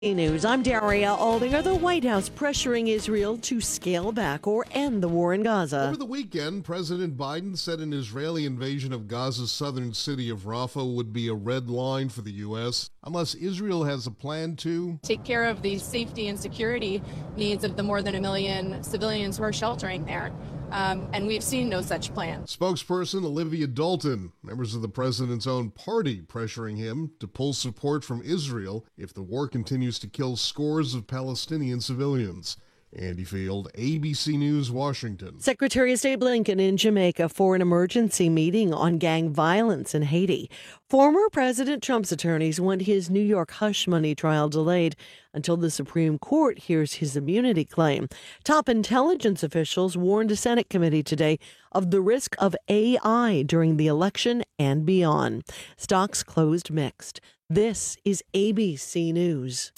News. I'm Daria Aldinger. The White House pressuring Israel to scale back or end the war in Gaza. Over the weekend, President Biden said an Israeli invasion of Gaza's southern city of Rafah would be a red line for the U.S. unless Israel has a plan to take care of the safety and security needs of the more than 1 million civilians who are sheltering there. And we've seen no such plan. Spokesperson Olivia Dalton, members of the president's own party pressuring him to pull support from Israel if the war continues to kill scores of Palestinian civilians. Andy Field, ABC News, Washington. Secretary of State Blinken in Jamaica for an emergency meeting on gang violence in Haiti. Former President Trump's attorneys want his New York hush money trial delayed until the Supreme Court hears his immunity claim. Top intelligence officials warned a Senate committee today of the risk of AI during the election and beyond. Stocks closed mixed. This is ABC News.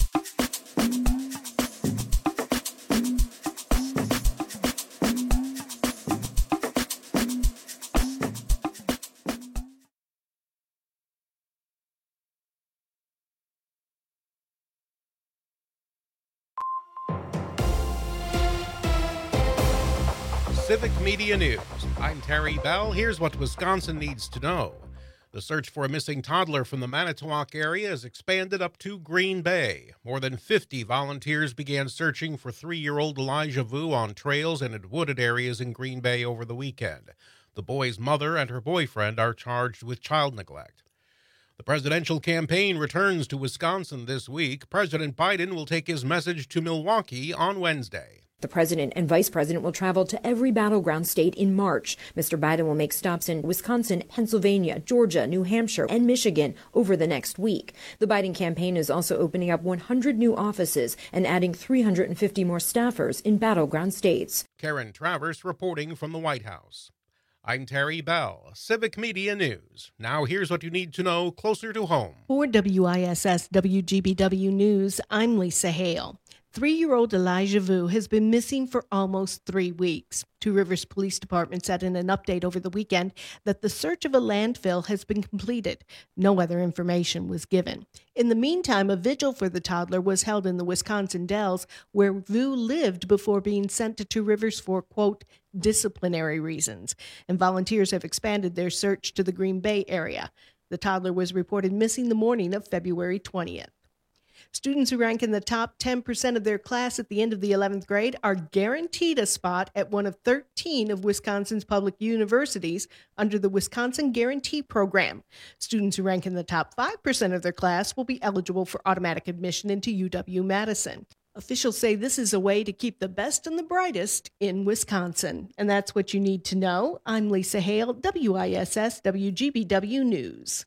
Civic Media News. I'm Terry Bell. Here's what Wisconsin needs to know. The search for a missing toddler from the Manitowoc area has expanded up to Green Bay. More than 50 volunteers began searching for 3-year-old Elijah Vu on trails and in wooded areas in Green Bay over the weekend. The boy's mother and her boyfriend are charged with child neglect. The presidential campaign returns to Wisconsin this week. President Biden will take his message to Milwaukee on Wednesday. The president and vice president will travel to every battleground state in March. Mr. Biden will make stops in Wisconsin, Pennsylvania, Georgia, New Hampshire, and Michigan over the next week. The Biden campaign is also opening up 100 new offices and adding 350 more staffers in battleground states. Karen Travers reporting from the White House. I'm Terry Bell, Civic Media News. Now here's what you need to know closer to home. For WISS WGBW News, I'm Lisa Hale. 3-year-old Elijah Vu has been missing for almost 3 weeks. Two Rivers Police Department said in an update over the weekend that the search of a landfill has been completed. No other information was given. In the meantime, a vigil for the toddler was held in the Wisconsin Dells, where Vu lived before being sent to Two Rivers for, quote, disciplinary reasons. And volunteers have expanded their search to the Green Bay area. The toddler was reported missing the morning of February 20th. Students who rank in the top 10% of their class at the end of the 11th grade are guaranteed a spot at one of 13 of Wisconsin's public universities under the Wisconsin Guarantee Program. Students who rank in the top 5% of their class will be eligible for automatic admission into UW-Madison. Officials say this is a way to keep the best and the brightest in Wisconsin. And that's what you need to know. I'm Lisa Hale, WISS WGBW News.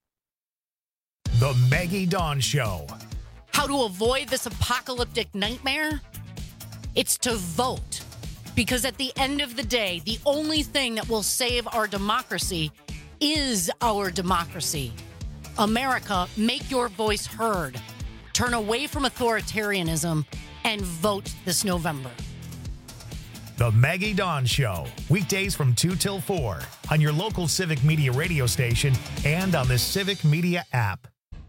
The Maggie Dawn Show. How to avoid this apocalyptic nightmare? It's to vote. Because at the end of the day, the only thing that will save our democracy is our democracy. America, make your voice heard. Turn away from authoritarianism and vote this November. The Maggie Dawn Show. Weekdays from 2 till 4 on your local Civic Media radio station and on the Civic Media app.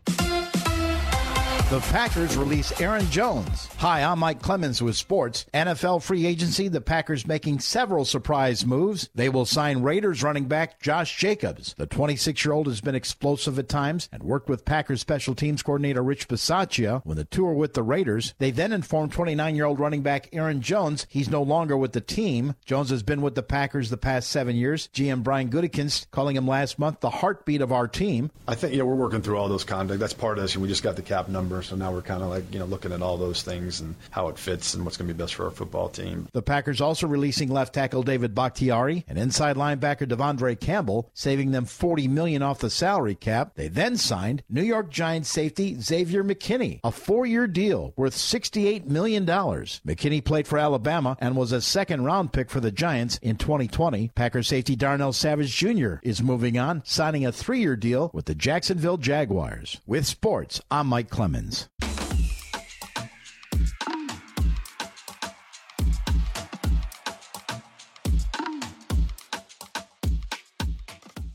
The Packers release Aaron Jones. Hi, I'm Mike Clemens with sports. NFL free agency, the Packers making several surprise moves. They will sign Raiders running back Josh Jacobs. The 26-year-old has been explosive at times and worked with Packers special teams coordinator Rich Bisaccia when the two were with the Raiders. They then informed 29-year-old running back Aaron Jones he's no longer with the team. Jones has been with the Packers the past 7 years. GM Brian Gutekunst calling him last month the heartbeat of our team. I think, we're working through all those contracts. That's part of this, and we just got the cap number. So now we're kind of like, looking at all those things and how it fits and what's going to be best for our football team. The Packers also releasing left tackle David Bakhtiari and inside linebacker Devondre Campbell, saving them $40 million off the salary cap. They then signed New York Giants safety Xavier McKinney, a 4-year deal worth $68 million. McKinney played for Alabama and was a second-round pick for the Giants in 2020. Packers safety Darnell Savage Jr. is moving on, signing a 3-year deal with the Jacksonville Jaguars. With sports, I'm Mike Clemens.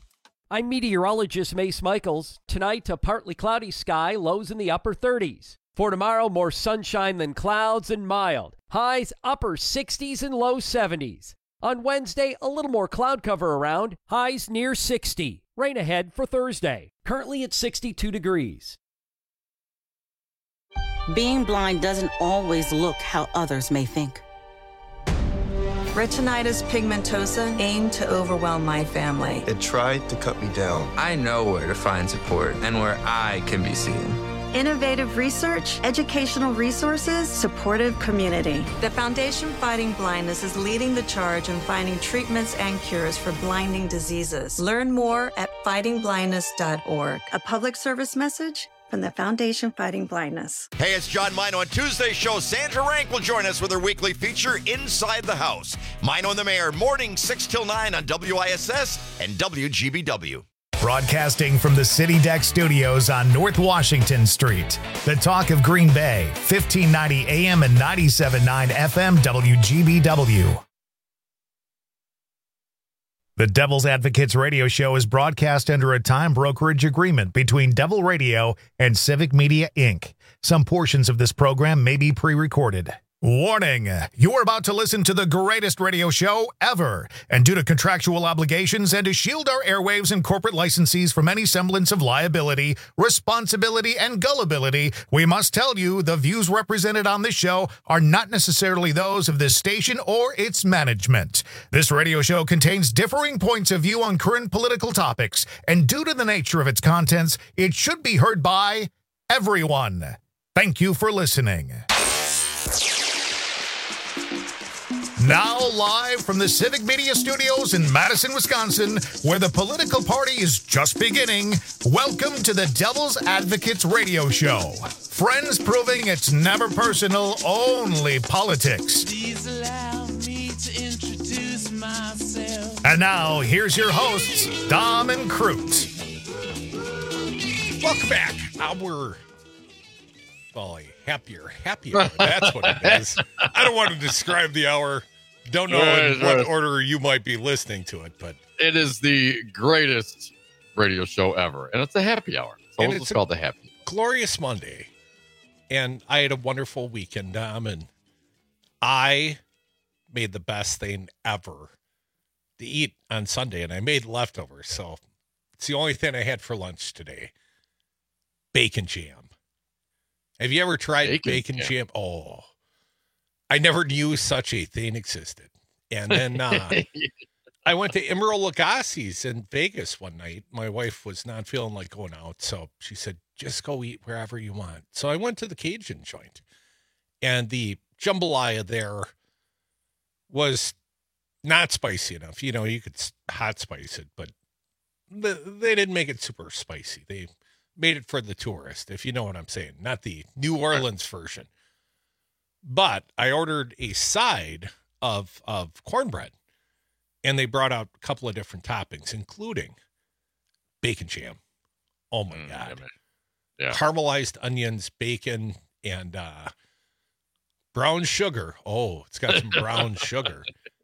I'm meteorologist Mace Michaels. Tonight, a partly cloudy sky, lows in the upper 30s. For tomorrow, more sunshine than clouds and mild. Highs upper 60s and low 70s. On Wednesday, a little more cloud cover around. Highs near 60. Rain ahead for Thursday. Currently at 62 degrees. Being blind doesn't always look how others may think. Retinitis pigmentosa aimed to overwhelm my family. It tried to cut me down. I know where to find support and where I can be seen. Innovative research, educational resources, supportive community. The Foundation Fighting Blindness is leading the charge in finding treatments and cures for blinding diseases. Learn more at fightingblindness.org. A public service message from the Foundation Fighting Blindness. Hey, it's John Mino. On Tuesday's show, Sandra Rank will join us with her weekly feature, Inside the House. Mino and the Mayor, morning 6 till 9 on WISS and WGBW. Broadcasting from the City Deck Studios on North Washington Street. The talk of Green Bay, 1590 AM and 97.9 FM WGBW. The Devil's Advocates radio show is broadcast under a time brokerage agreement between Devil Radio and Civic Media, Inc. Some portions of this program may be pre-recorded. Warning, you're about to listen to the greatest radio show ever. And due to contractual obligations and to shield our airwaves and corporate licensees from any semblance of liability, responsibility, and gullibility, we must tell you the views represented on this show are not necessarily those of this station or its management. This radio show contains differing points of view on current political topics, and due to the nature of its contents, it should be heard by everyone. Thank you for listening. Now live from the Civic Media Studios in Madison, Wisconsin, where the political party is just beginning, welcome to the Devil's Advocates radio show. Friends proving it's never personal, only politics. Please allow me to introduce myself. And now, here's your hosts, Dom and Crute. Welcome back. We're happier. That's what it is. I don't want to describe the hour. Don't know in what order you might be listening to it, but it is the greatest radio show ever, and it's a happy hour. So it's called the happy hour. Glorious Monday, and I had a wonderful weekend, Dom, and I made the best thing ever to eat on Sunday, and I made leftovers, so it's the only thing I had for lunch today. Bacon jam. Have you ever tried bacon jam? Oh, I never knew such a thing existed. And then I went to Emeril Lagasse's in Vegas one night. My wife was not feeling like going out, so she said, just go eat wherever you want. So I went to the Cajun joint, and the jambalaya there was not spicy enough. You know, you could hot spice it, but they didn't make it super spicy. They made it for the tourist, if you know what I'm saying, not the New Orleans version. But I ordered a side of cornbread, and they brought out a couple of different toppings, including bacon jam. Oh, my God. Yeah. Caramelized onions, bacon, and brown sugar. Oh, it's got some brown sugar.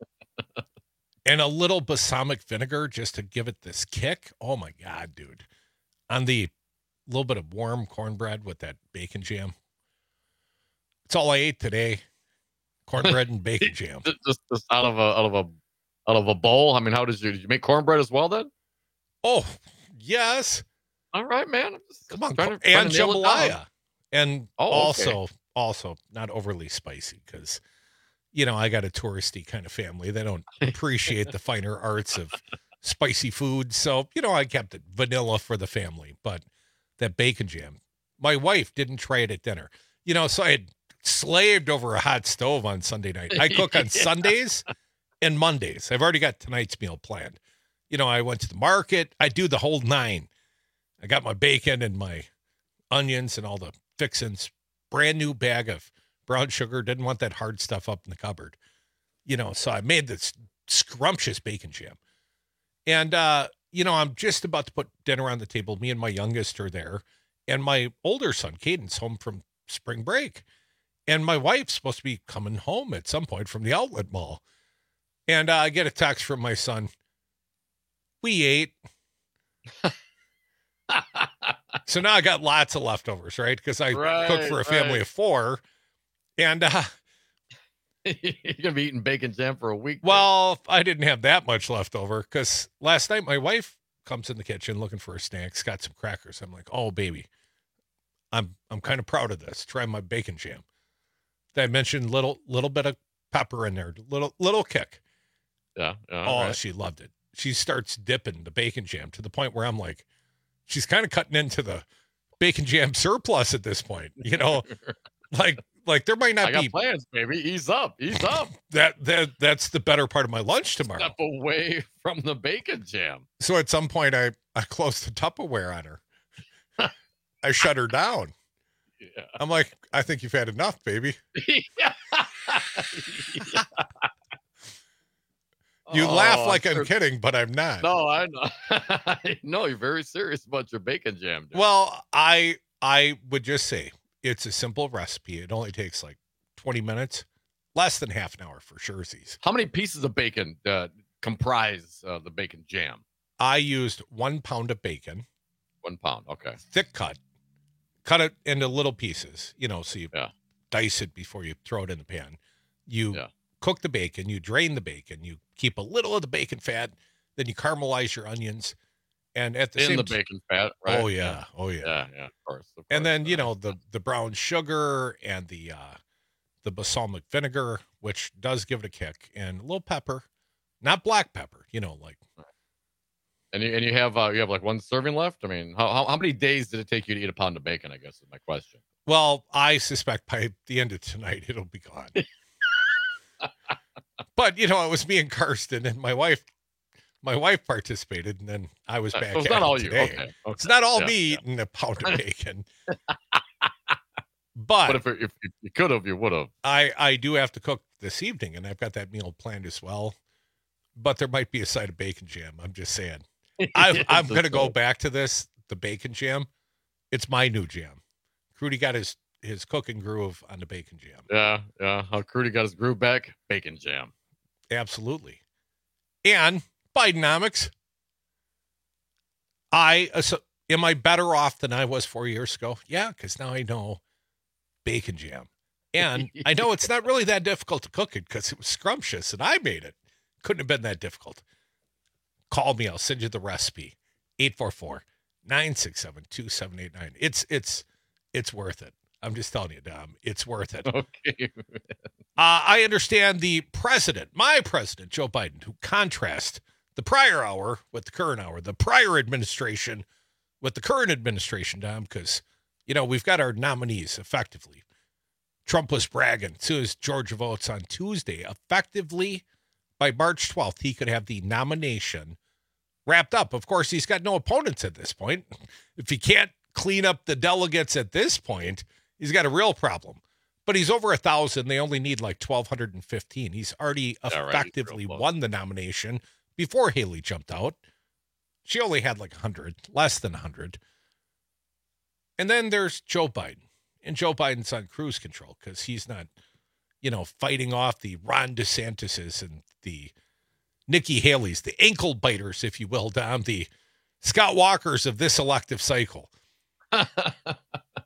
And a little balsamic vinegar just to give it this kick. Oh, my God, dude. On the little bit of warm cornbread with that bacon jam. It's all I ate today. Cornbread and bacon jam. Just out of a bowl. I mean, did you make cornbread as well then? Oh, yes. All right, man. Come on, and jambalaya, and okay. also not overly spicy because, you know, I got a touristy kind of family. They don't appreciate the finer arts of spicy food, so you know I kept it vanilla for the family. But that bacon jam, my wife didn't try it at dinner. You know, so I had slaved over a hot stove on Sunday night. I cook on Sundays and Mondays. I've already got tonight's meal planned. You know, I went to the market. I do the whole nine. I got my bacon and my onions and all the fixins. Brand new bag of brown sugar. Didn't want that hard stuff up in the cupboard. You know, so I made this scrumptious bacon jam. And, you know, I'm just about to put dinner on the table. Me and my youngest are there. And my older son, Caden's home from spring break. And my wife's supposed to be coming home at some point from the outlet mall. And I get a text from my son. We ate. So now I got lots of leftovers, right? Because I cook for a family of 4. And you're going to be eating bacon jam for a week. Well, I didn't have that much left over because last night my wife comes in the kitchen looking for a snack, got some crackers. I'm like, oh, baby, I'm kind of proud of this. Try my bacon jam. I mentioned little bit of pepper in there, little kick. Yeah. Right. She loved it. She starts dipping the bacon jam to the point where I'm like, she's kind of cutting into the bacon jam surplus at this point, like there might not I got be plans, baby. Ease up. That's the better part of my lunch tomorrow. Step away from the bacon jam. So at some point I closed the Tupperware on her. I shut her down. Yeah. I'm like, I think you've had enough, baby. Yeah. You laugh like I'm kidding, but I'm not. No, I know. I know you're very serious about your bacon jam. Dude. Well, I would just say it's a simple recipe. It only takes like 20 minutes, less than half an hour for surezies. How many pieces of bacon comprise the bacon jam? I used 1 pound of bacon. 1 pound, okay. Thick cut it into little pieces, so you dice it before you throw it in the pan. You cook the bacon, you drain the bacon, you keep a little of the bacon fat, then you caramelize your onions, and at the same the bacon fat, right? Oh yeah, yeah, of course. And then the brown sugar and the balsamic vinegar, which does give it a kick, and a little pepper, not black pepper, like. And you have like 1 serving left. I mean, how many days did it take you to eat a pound of bacon? I guess is my question. Well, I suspect by the end of tonight it'll be gone. But it was me and Karsten, and my wife participated, and then I was back. So it's not all you. Today. Okay. It's not all me eating a pound of bacon. But if you could have, you would have. I do have to cook this evening, and I've got that meal planned as well. But there might be a side of bacon jam. I'm just saying. I'm going to go back to the bacon jam. It's my new jam. Crudy got his cooking groove on the bacon jam. Yeah. How Crudy got his groove back? Bacon jam. Absolutely. And Bidenomics. Am I better off than I was 4 years ago? Yeah, because now I know bacon jam. And I know it's not really that difficult to cook it because it was scrumptious and I made it. Couldn't have been that difficult. Call me. I'll send you the recipe. 844-967-2789. It's worth it. I'm just telling you, Dom. It's worth it. Okay. I understand my president, Joe Biden, who contrasts the prior hour with the current hour, the prior administration with the current administration, Dom, because, we've got our nominees effectively. Trump was bragging as soon as Georgia votes on Tuesday. Effectively, by March 12th, he could have the nomination wrapped up. Of course, he's got no opponents at this point. If he can't clean up the delegates at this point, he's got a real problem. But he's over 1,000. They only need like 1,215. He's already effectively won the nomination before Haley jumped out. She only had like 100, less than 100. And then there's Joe Biden. And Joe Biden's on cruise control because he's not, fighting off the Ron DeSantis's and the Nikki Haley's, the ankle biters, if you will, Dom, the Scott Walkers of this elective cycle. The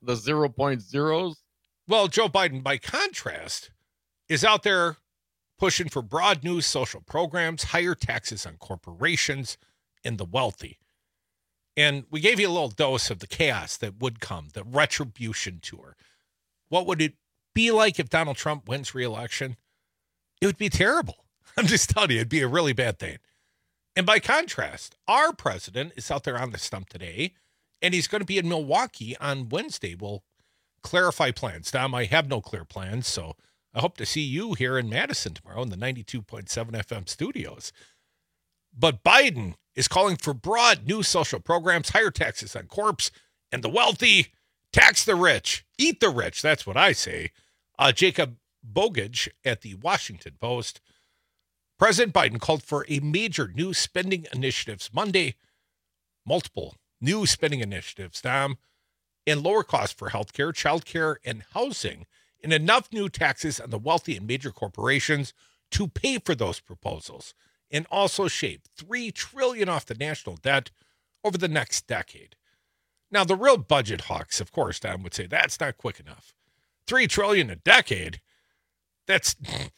0.0s? Well, Joe Biden, by contrast, is out there pushing for broad new social programs, higher taxes on corporations and the wealthy. And we gave you a little dose of the chaos that would come, the retribution tour. What would it be like if Donald Trump wins re-election? It would be terrible. I'm just telling you, it'd be a really bad thing. And by contrast, our president is out there on the stump today, and he's going to be in Milwaukee on Wednesday. We'll clarify plans. Dom, I have no clear plans, so I hope to see you here in Madison tomorrow in the 92.7 FM studios. But Biden is calling for broad new social programs, higher taxes on corps and the wealthy, tax the rich, eat the rich. That's what I say. Jacob Bogage at the Washington Post. President Biden called for a major new spending initiatives Monday. Multiple new spending initiatives, Dom, and lower costs for healthcare, childcare, and housing, and enough new taxes on the wealthy and major corporations to pay for those proposals, and also shave $3 trillion off the national debt over the next decade. Now, the real budget hawks, of course, Tom would say that's not quick enough. $3 trillion a decade. That's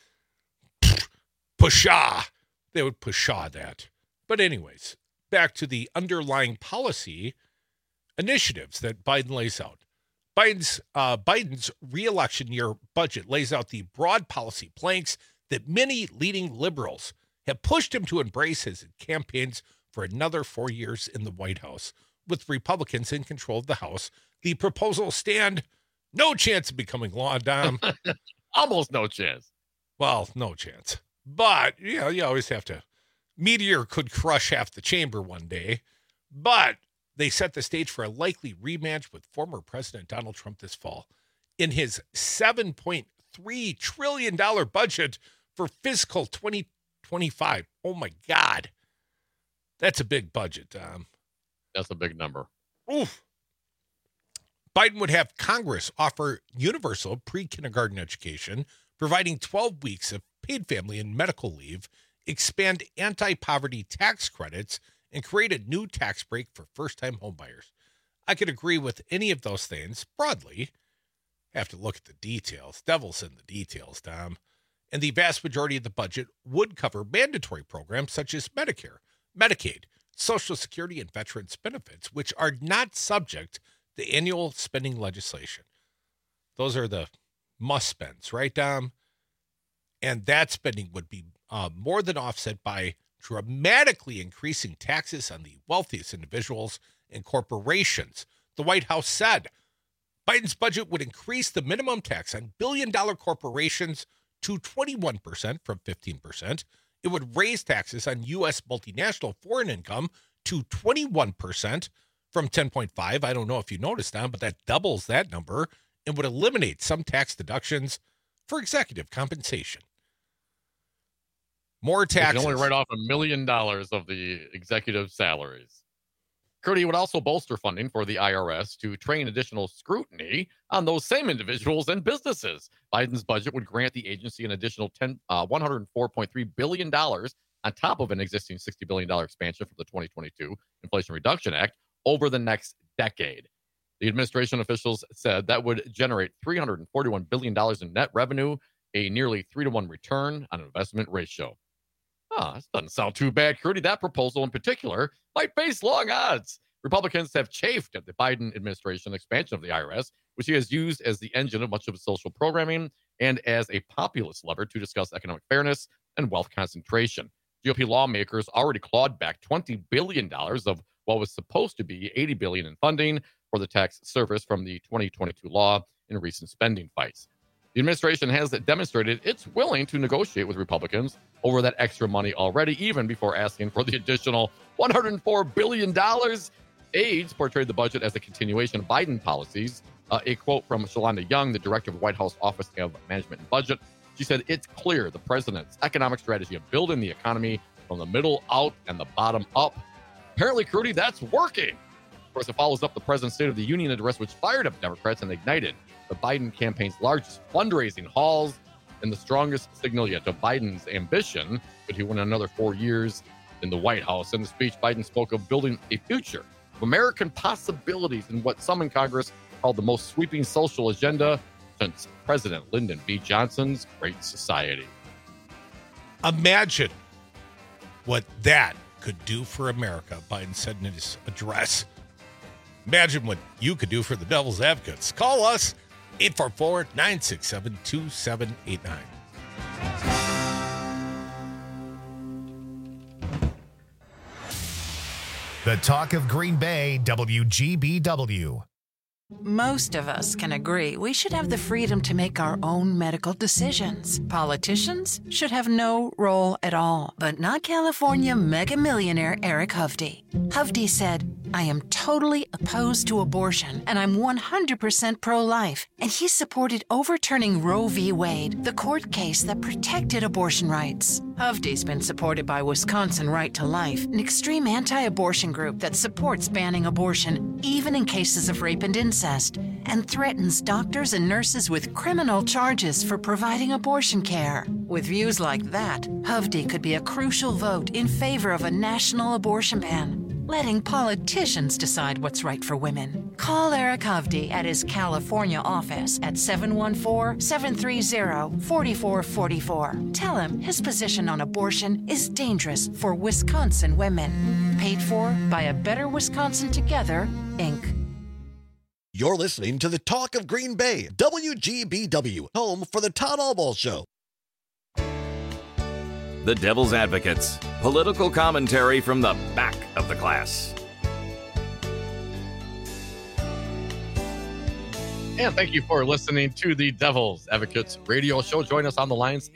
pshaw. They would pshaw that. But anyways, back to the underlying policy initiatives that Biden lays out. Biden's re-election year budget lays out the broad policy planks that many leading liberals have pushed him to embrace as it campaigns for another 4 years in the White House. With Republicans in control of the House, the proposals stand no chance of becoming law, Dom. Almost no chance. Well, no chance. But, you always have to. Meteor could crush half the chamber one day. But they set the stage for a likely rematch with former President Donald Trump this fall. In his $7.3 trillion budget for fiscal 2025. Oh, my God. That's a big budget, Dom. That's a big number. Oof. Biden would have Congress offer universal pre-kindergarten education, providing 12 weeks of paid family and medical leave, expand anti-poverty tax credits, and create a new tax break for first-time homebuyers. I could agree with any of those things broadly. Have to look at the details. Devil's in the details, Tom. And the vast majority of the budget would cover mandatory programs such as Medicare, Medicaid, Social Security, and veterans benefits, which are not subject to annual spending legislation. Those are the must spends, right, Dom? And that spending would be more than offset by dramatically increasing taxes on the wealthiest individuals and corporations. The White House said Biden's budget would increase the minimum tax on billion-dollar corporations to 21% from 15%. It would raise taxes on U.S. multinational foreign income to 21% from 10.5. I don't know if you noticed, Don, but that doubles that number and would eliminate some tax deductions for executive compensation. More taxes. You can only write off $1 million of the executive salaries. Curdy would also bolster funding for the IRS to train additional scrutiny on those same individuals and businesses. Biden's budget would grant the agency an additional $104.3 billion on top of an existing $60 billion expansion from the 2022 Inflation Reduction Act over the next decade. The administration officials said that would generate $341 billion in net revenue, a nearly 3-to-1 return on investment ratio. This doesn't sound too bad, Curdy. That proposal in particular might face long odds. Republicans have chafed at the Biden administration expansion of the IRS, which he has used as the engine of much of his social programming and as a populist lever to discuss economic fairness and wealth concentration. GOP lawmakers already clawed back $20 billion of what was supposed to be $80 billion in funding for the tax service from the 2022 law in recent spending fights. The administration has demonstrated it's willing to negotiate with Republicans over that extra money already, even before asking for the additional $104 billion. Aides portrayed the budget as a continuation of Biden policies. A quote from Shalanda Young, the director of the White House Office of Management and Budget. She said, "It's clear the president's economic strategy of building the economy from the middle out and the bottom up. Apparently, Curdy, that's working." Of course, it follows up the president's State of the Union address, which fired up Democrats and ignited the Biden campaign's largest fundraising hauls and the strongest signal yet of Biden's ambition that he win another 4 years in the White House. In the speech, Biden spoke of building a future of American possibilities in what some in Congress called the most sweeping social agenda since President Lyndon B. Johnson's Great Society. Imagine what that could do for America, Biden said in his address. Imagine what you could do for the devil's advocates. Call us, 844-967-2789. The talk of Green Bay, WGBW. Most of us can agree we should have the freedom to make our own medical decisions. Politicians should have no role at all, but not California mega millionaire Eric Hovde. Hovde said, "I am totally opposed to abortion, and I'm 100% pro-life." And he supported overturning Roe v. Wade, the court case that protected abortion rights. Hovde's been supported by Wisconsin Right to Life, an extreme anti-abortion group that supports banning abortion, even in cases of rape and incest, and threatens doctors and nurses with criminal charges for providing abortion care. With views like that, Hovde could be a crucial vote in favor of a national abortion ban. letting politicians decide what's right for women. Call Eric Hovde at his California office at 714-730-4444. Tell him his position on abortion is dangerous for Wisconsin women. Paid for by A Better Wisconsin Together, Inc. You're listening to the Talk of Green Bay, WGBW, home for the Todd Albaugh Show. The Devil's Advocates, political commentary from the back of the class. And thank you for listening to the Devil's Advocates radio show. Join us on the lines,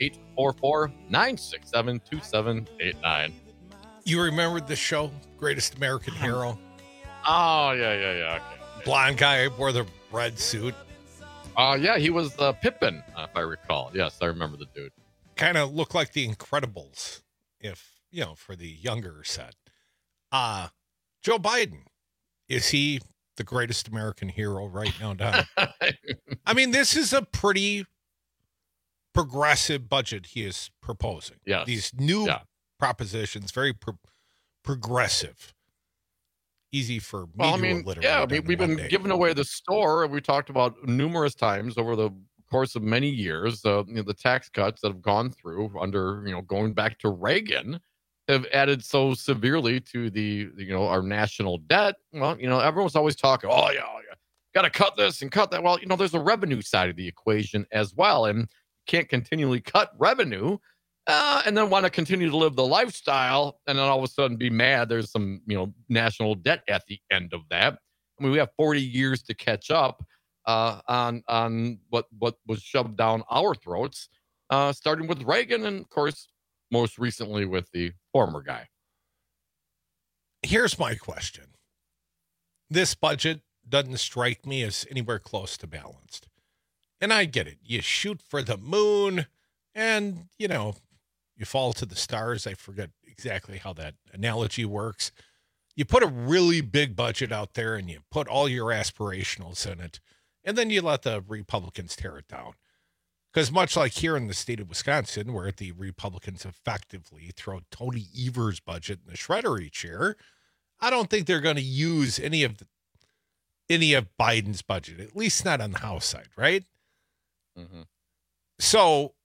844-967-2789. You remember the show, Greatest American Hero? Oh, yeah. Okay. Blonde guy wore the red suit. Yeah, he was Pippin, if I recall. Yes, I remember the dude. Kind of looked like the Incredibles, if, for the younger set. Joe Biden, is he the greatest American hero right now, Don? I mean, this is a pretty progressive budget he is proposing. Yes. These new propositions, very progressive. Easy for media illiterate. We've been giving away the store. We talked about numerous times over the course of many years. The tax cuts that have gone through under, going back to Reagan, have added so severely to the our national debt. Well, everyone's always talking, got to cut this and cut that. Well, there's a revenue side of the equation as well, and you can't continually cut revenue and then want to continue to live the lifestyle, and then all of a sudden be mad there's some national debt at the end of that. I mean, we have 40 years to catch up on what was shoved down our throats, starting with Reagan, and of course, most recently with the former guy. Here's my question. This budget doesn't strike me as anywhere close to balanced. And I get it. You shoot for the moon and, you fall to the stars. I forget exactly how that analogy works. You put a really big budget out there and you put all your aspirationals in it, and then you let the Republicans tear it down. Because much like here in the state of Wisconsin, where the Republicans effectively throw Tony Evers' budget in the shredder each year, I don't think they're going to use any of Biden's budget, at least not on the House side, right? Mm-hmm. So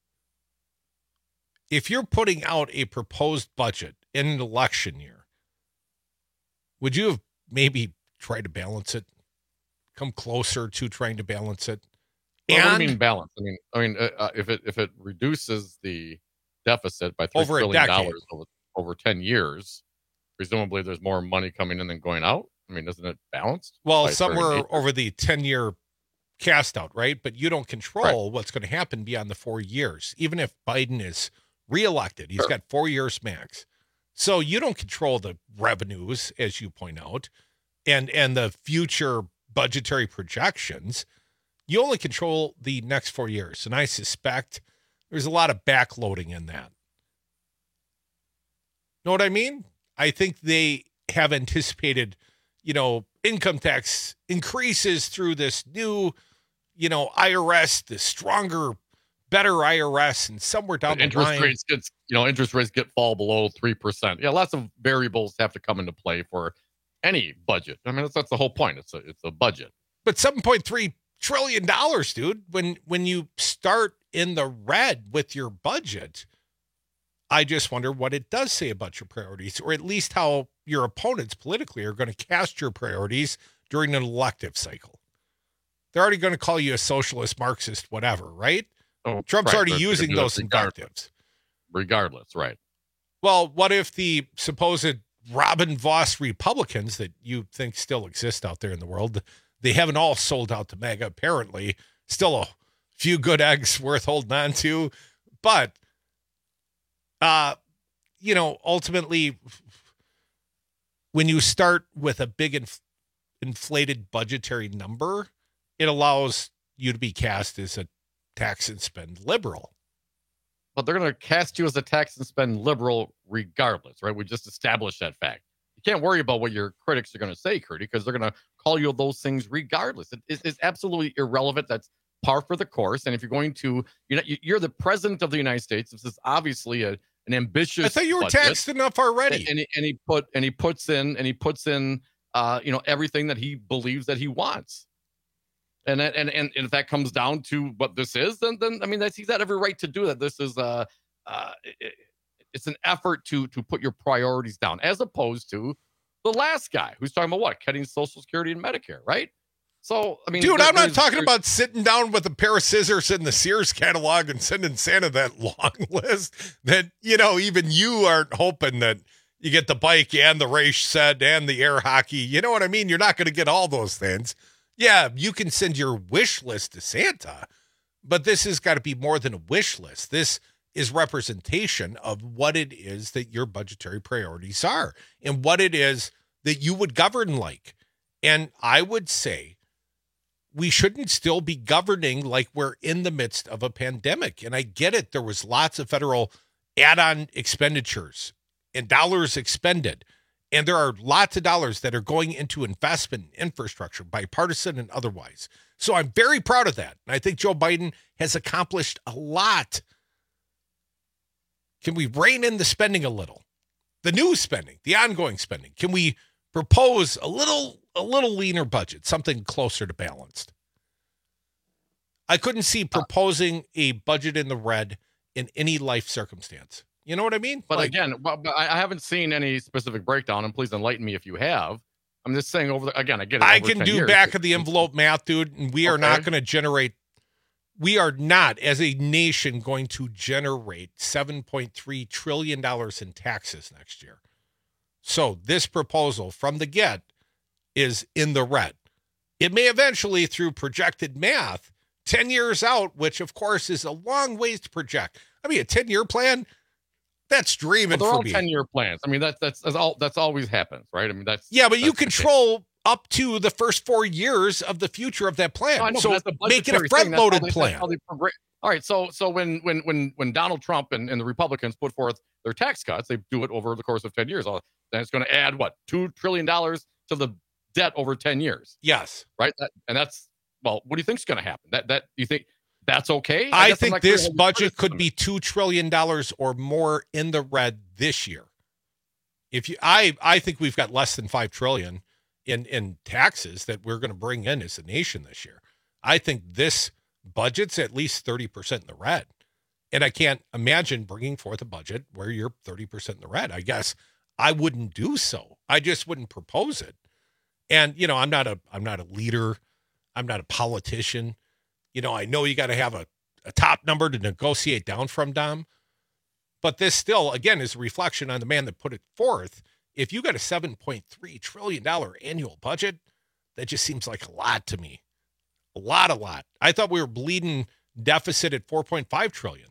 if you're putting out a proposed budget in an election year, would you have maybe tried to balance it? Come closer to trying to balance it? Well, what do you mean balance? I mean, if it reduces the deficit by $3 trillion over 10 years, presumably there's more money coming in than going out. I mean, isn't it balanced? Well, somewhere over the 10-year cast out, right? But you don't control what's going to happen beyond the 4 years. Even if Biden is reelected, he's got 4 years max. So you don't control the revenues, as you point out, and the future budgetary projections. You only control the next 4 years. And I suspect there's a lot of backloading in that. Know what I mean? I think they have anticipated, income tax increases through this new, IRS, the stronger, better IRS, and somewhere down the line. Interest rates fall below 3%. Yeah, lots of variables have to come into play for any budget. I mean, that's the whole point. It's a budget. But $7.3 trillion, dude. When you start in the red with your budget, I just wonder what it does say about your priorities, or at least how your opponents politically are going to cast your priorities during an elective cycle. They're already going to call you a socialist, Marxist, whatever, right? Trump's already using those invectives. Regardless, right. Well, what if the supposed Robin Vos Republicans that you think still exist out there in the world, they haven't all sold out to MAGA, apparently. Still a few good eggs worth holding on to. But, ultimately, when you start with a big inflated budgetary number, it allows you to be cast as a tax and spend liberal. But they're going to cast you as a tax and spend liberal regardless, right? We just established that fact. You can't worry about what your critics are going to say, Curdy, because they're going to call you those things regardless. It's absolutely irrelevant. That's par for the course. And if you're going to, you're the president of the United States. This is obviously a an ambitious. I thought you were budget, taxed enough already. And he puts in everything that he believes that he wants. And if that comes down to what this is, then I mean, he's got every right to do that. This is it's an effort to put your priorities down, as opposed to the last guy who's talking about what, cutting Social Security and Medicare, right? So I mean, dude, I'm not talking about sitting down with a pair of scissors in the Sears catalog and sending Santa that long list that, even you aren't hoping that you get the bike and the race set and the air hockey. You know what I mean? You're not going to get all those things. Yeah, you can send your wish list to Santa, but this has got to be more than a wish list. This is representation of what it is that your budgetary priorities are and what it is that you would govern like. And I would say we shouldn't still be governing like we're in the midst of a pandemic. And I get it. There was lots of federal add-on expenditures and dollars expended. And there are lots of dollars that are going into investment in infrastructure, bipartisan and otherwise. So I'm very proud of that. And I think Joe Biden has accomplished a lot. Can we rein in the spending a little? The new spending, the ongoing spending. Can we propose a little leaner budget, something closer to balanced? I couldn't see proposing a budget in the red in any life circumstance. You know what I mean? But again, I haven't seen any specific breakdown, and please enlighten me if you have. I'm just saying I get it. I can do back of the envelope math, dude, and we are not going to generate. We are not, as a nation, going to generate $7.3 trillion in taxes next year. So this proposal from the get is in the red. It may eventually, through projected math, 10 years out, which of course is a long ways to project. I mean, a 10-year plan, that's dreaming they're for all me. 10-year plans. I mean, that's always happens, right? I mean, but you control up to the first 4 years of the future of that plan. No, I know, so make it a front-loaded plan. All right, so when Donald Trump and the Republicans put forth their tax cuts, they do it over the course of 10 years. Then it's going to add $2 trillion to the debt over 10 years. Yes, right. What do you think is going to happen? That you think that's okay? I think this budget could be $2 trillion or more in the red this year. I think we've got less than $5 trillion in taxes that we're going to bring in as a nation this year. I think this budget's at least 30% in the red. And I can't imagine bringing forth a budget where you're 30% in the red. I guess I wouldn't do so. I just wouldn't propose it. And, I'm not a leader. I'm not a politician. I know you got to have a top number to negotiate down from, Dom. But this still, again, is a reflection on the man that put it forth. If you got a $7.3 trillion annual budget, that just seems like a lot to me. A lot. I thought we were bleeding deficit at $4.5 trillion.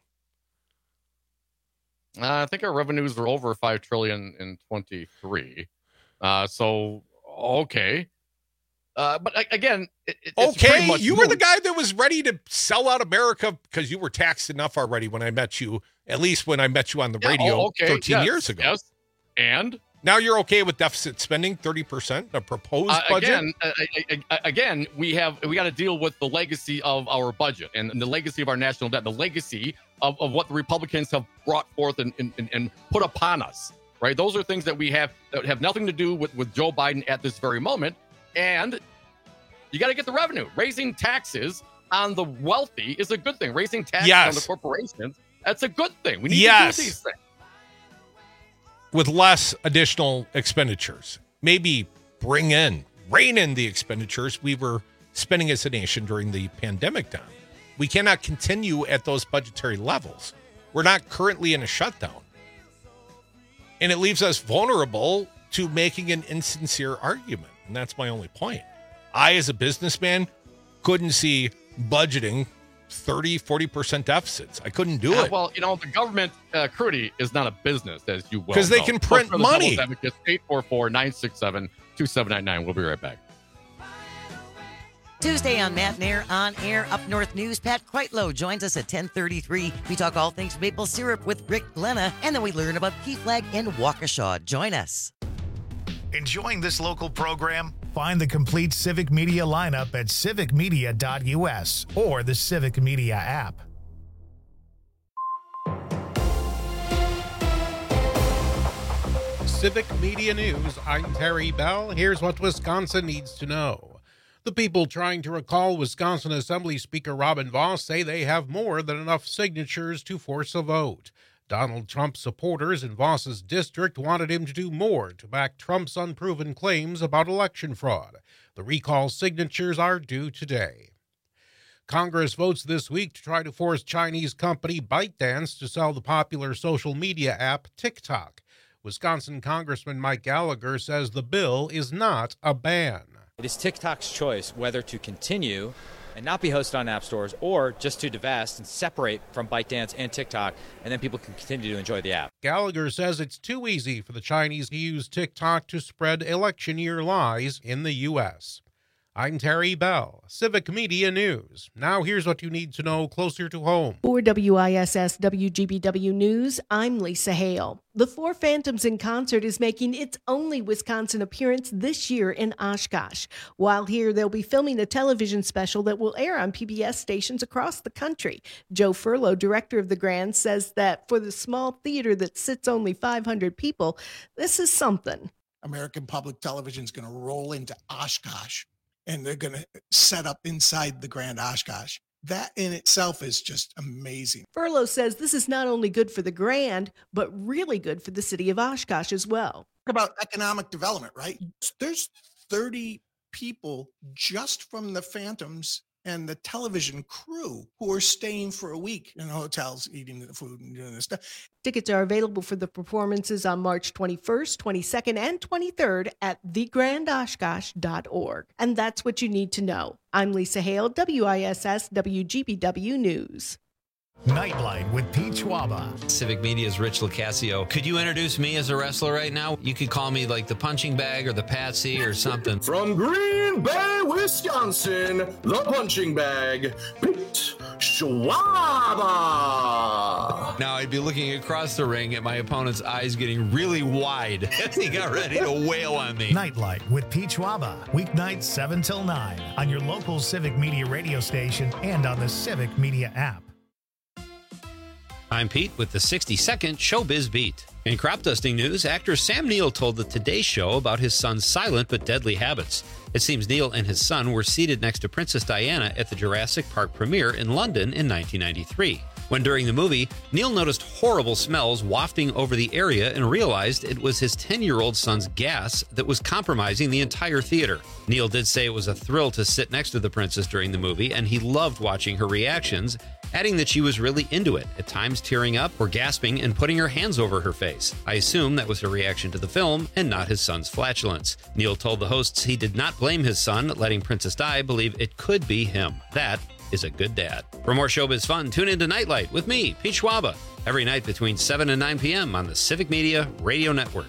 I think our revenues were over $5 trillion in 23. So, okay. But again, it's you were the guy that was ready to sell out America because you were taxed enough already when I met you, at least when I met you on the radio 13 years ago. Yes. And now you're okay with deficit spending, 30%, a proposed budget? Again, we got to deal with the legacy of our budget and the legacy of our national debt, the legacy of what the Republicans have brought forth and put upon us, right? Those are things that we have that have nothing to do with Joe Biden at this very moment. And you got to get the revenue. Raising taxes on the wealthy is a good thing. Raising taxes on the corporations, that's a good thing. We need to do these things. With less additional expenditures. Maybe rein in the expenditures we were spending as a nation during the pandemic time. We cannot continue at those budgetary levels. We're not currently in a shutdown. And it leaves us vulnerable to making an insincere argument. And that's my only point. I, as a businessman, couldn't see budgeting 30-40% deficits. I couldn't do it. Well, the government, Crudy, is not a business, as you well know. Because they can print money. 844-967-2799. We'll be right back. Tuesday on Matt and Air on Air Up North News, Pat Quitlow joins us at 10:33. We talk all things maple syrup with Rick Glenna, and then we learn about Key Flag in Waukesha. Join us. Enjoying this local program? Find the complete Civic Media lineup at civicmedia.us or the Civic Media app. Civic Media News, I'm Terry Bell. Here's what Wisconsin needs to know. The people trying to recall Wisconsin Assembly Speaker Robin Vos say they have more than enough signatures to force a vote. Donald Trump supporters in Vos's district wanted him to do more to back Trump's unproven claims about election fraud. The recall signatures are due today. Congress votes this week to try to force Chinese company ByteDance to sell the popular social media app TikTok. Wisconsin Congressman Mike Gallagher says the bill is not a ban. It is TikTok's choice whether to continue and not be hosted on app stores or just to divest and separate from ByteDance and TikTok, and then people can continue to enjoy the app. Gallagher says it's too easy for the Chinese to use TikTok to spread election year lies in the U.S. I'm Terry Bell, Civic Media News. Now here's what you need to know closer to home. For WISS WGBW News, I'm Lisa Hale. The Four Phantoms in Concert is making its only Wisconsin appearance this year in Oshkosh. While here, they'll be filming a television special that will air on PBS stations across the country. Joe Furlow, director of the Grand, says that for the small theater that sits only 500 people, this is something. American Public Television is going to roll into Oshkosh, and they're going to set up inside the Grand Oshkosh. That in itself is just amazing. Furlow says this is not only good for the Grand, but really good for the city of Oshkosh as well. Talk about economic development, right? There's 30 people just from the Phantoms and the television crew who are staying for a week in hotels, eating the food and doing this stuff. Tickets are available for the performances on March 21st, 22nd, and 23rd at thegrandoshkosh.org. And that's what you need to know. I'm Lisa Hale, WISS WGBW News. Nightlight with Pete Schwaba. Civic Media's Rich Locascio. Could you introduce me as a wrestler right now? You could call me like the punching bag or the patsy or something. From Green Bay, Wisconsin, the punching bag, Pete Schwaba. Now I'd be looking across the ring at my opponent's eyes getting really wide as he got ready to wail on me. Nightlight with Pete Schwaba. Weeknights 7 till 9 on your local Civic Media radio station and on the Civic Media app. I'm Pete with the 60-second Showbiz Beat. In crop dusting news, actor Sam Neill told the Today Show about his son's silent but deadly habits. It seems Neill and his son were seated next to Princess Diana at the Jurassic Park premiere in London in 1993. When during the movie, Neill noticed horrible smells wafting over the area and realized it was his 10-year-old son's gas that was compromising the entire theater. Neill did say it was a thrill to sit next to the princess during the movie, and he loved watching her reactions, adding that she was really into it, at times tearing up or gasping and putting her hands over her face. I assume that was her reaction to the film and not his son's flatulence. Neill told the hosts he did not blame his son, letting Princess Di believe it could be him. That is a good dad. For more showbiz fun, tune into Nightlight with me, Pete Schwaba, every night between 7 and 9 p.m. on the Civic Media Radio Network.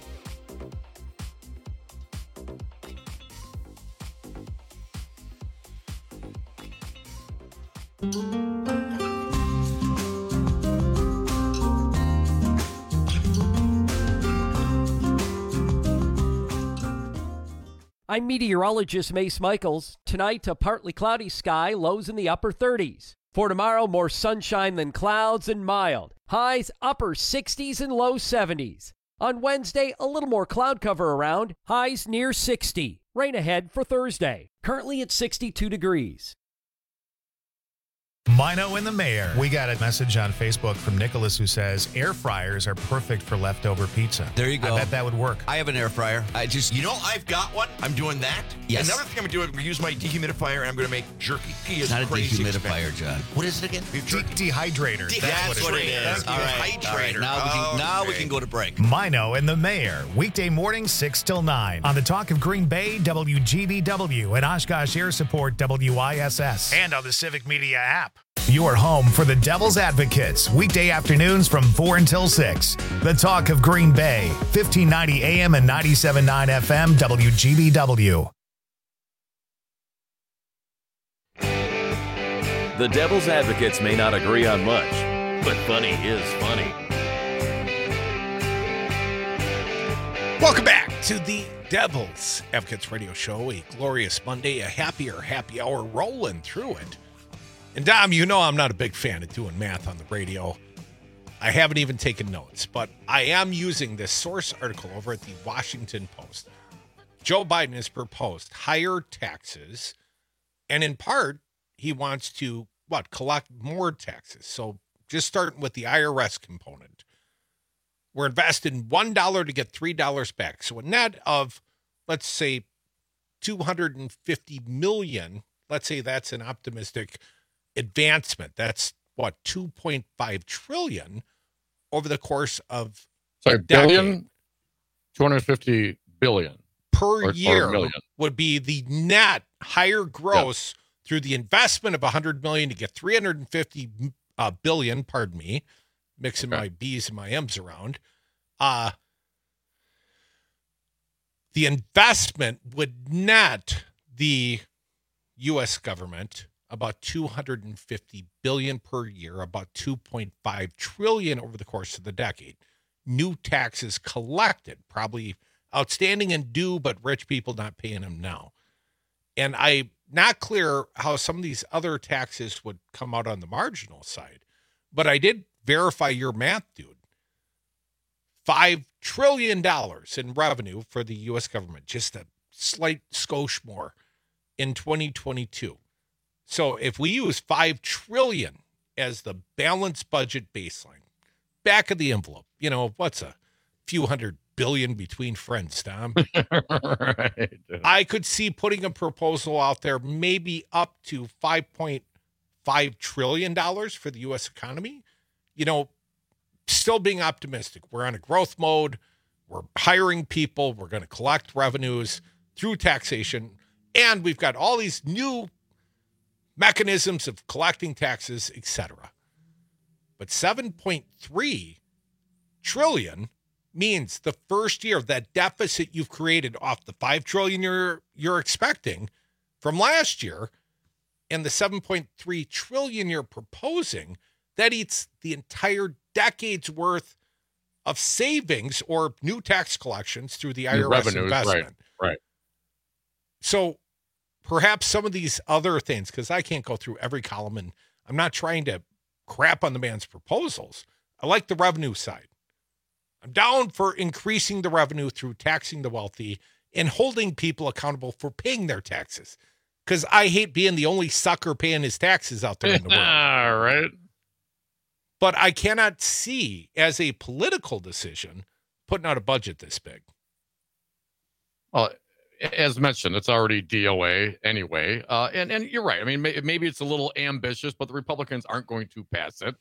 I'm meteorologist Mace Michaels. Tonight, a partly cloudy sky, lows in the upper 30s. For tomorrow, more sunshine than clouds and mild. Highs upper 60s and low 70s. On Wednesday, a little more cloud cover around. Highs near 60. Rain ahead for Thursday. Currently at 62 degrees. Mino and the Mayor. We got a message on Facebook from Nicholas who says air fryers are perfect for leftover pizza. There you go. I bet that would work. I have an air fryer. I've got one. I'm doing that. Yes. Another thing I'm going to do is use my dehumidifier and I'm going to make jerky. It's not a dehumidifier, John. What is it again? Dehydrator. That's what it is. All right. Now we can go to break. Mino and the Mayor. Weekday mornings 6 till 9 on the Talk of Green Bay, WGBW, and Oshkosh Air Support, WISS, and on the Civic Media app. Your home for the Devil's Advocates, weekday afternoons from 4 until 6. The Talk of Green Bay, 1590 AM and 97.9 FM, WGBW. The Devil's Advocates may not agree on much, but funny is funny. Welcome back to the Devil's Advocates Radio Show, a glorious Monday, a happier happy hour rolling through it. And Dom, you know I'm not a big fan of doing math on the radio. I haven't even taken notes, but I am using this source article over at the Washington Post. Joe Biden has proposed higher taxes, and in part, he wants to, collect more taxes. So just starting with the IRS component, we're investing $1 to get $3 back. So a net of, let's say, $250 million. Let's say that's an optimistic advancement. That's $2.5 trillion over the course of billion, 250 billion per year would be the net higher gross through the investment of $100 million to get $350 billion. Pardon me, mixing my B's and my M's around. The investment would net the U.S. government about $250 billion per year, about $2.5 trillion over the course of the decade. New taxes collected, probably outstanding and due, but rich people not paying them now. And I'm not clear how some of these other taxes would come out on the marginal side, but I did verify your math, dude. $5 trillion in revenue for the U.S. government, just a slight skosh more in 2022. So if we use $5 trillion as the balanced budget baseline, back of the envelope, what's a few $100 billion between friends, Tom? Right. I could see putting a proposal out there, maybe up to $5.5 trillion for the U.S. economy. Still being optimistic. We're on a growth mode. We're hiring people. We're going to collect revenues through taxation. And we've got all these new mechanisms of collecting taxes, etc. But $7.3 trillion means the first year that deficit you've created off the $5 trillion you're expecting from last year and the $7.3 trillion you're proposing, that eats the entire decade's worth of savings or new tax collections through the IRS revenues, investment. Right. So perhaps some of these other things, because I can't go through every column, and I'm not trying to crap on the man's proposals. I like the revenue side. I'm down for increasing the revenue through taxing the wealthy and holding people accountable for paying their taxes, because I hate being the only sucker paying his taxes out there in the world. Right. But I cannot see, as a political decision, putting out a budget this big. Well, as mentioned, it's already DOA anyway. And you're right. I mean, maybe it's a little ambitious, but the Republicans aren't going to pass it.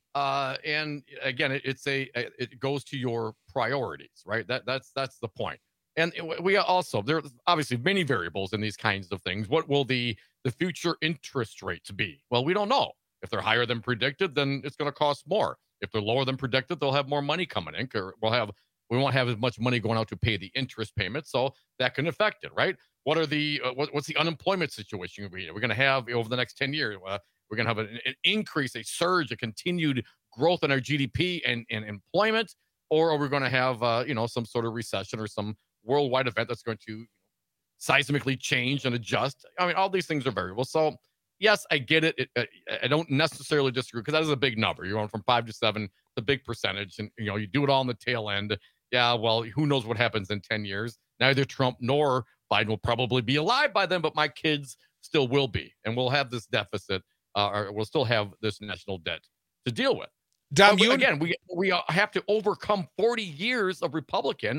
And again, it goes to your priorities, right? That's the point. And we also, there's obviously many variables in these kinds of things. What will the future interest rates be? Well, we don't know. If they're higher than predicted, then it's going to cost more. If they're lower than predicted, they'll have more money coming in. Or we won't have as much money going out to pay the interest payment, so that can affect it, right? What are the what's the unemployment situation we're going to have over the next 10 years? We're going to have an increase, a surge, a continued growth in our GDP and employment, or are we going to have some sort of recession or some worldwide event that's going to seismically change and adjust? I mean, all these things are variables. So yes, I get it. I don't necessarily disagree, because that is a big number. You're going from 5 to 7, it's a big percentage, and you do it all on the tail end. Yeah, well, who knows what happens in 10 years? Neither Trump nor Biden will probably be alive by then, but my kids still will be, and we'll have this deficit, or we'll still have this national debt to deal with. Dom, we have to overcome 40 years of Republicans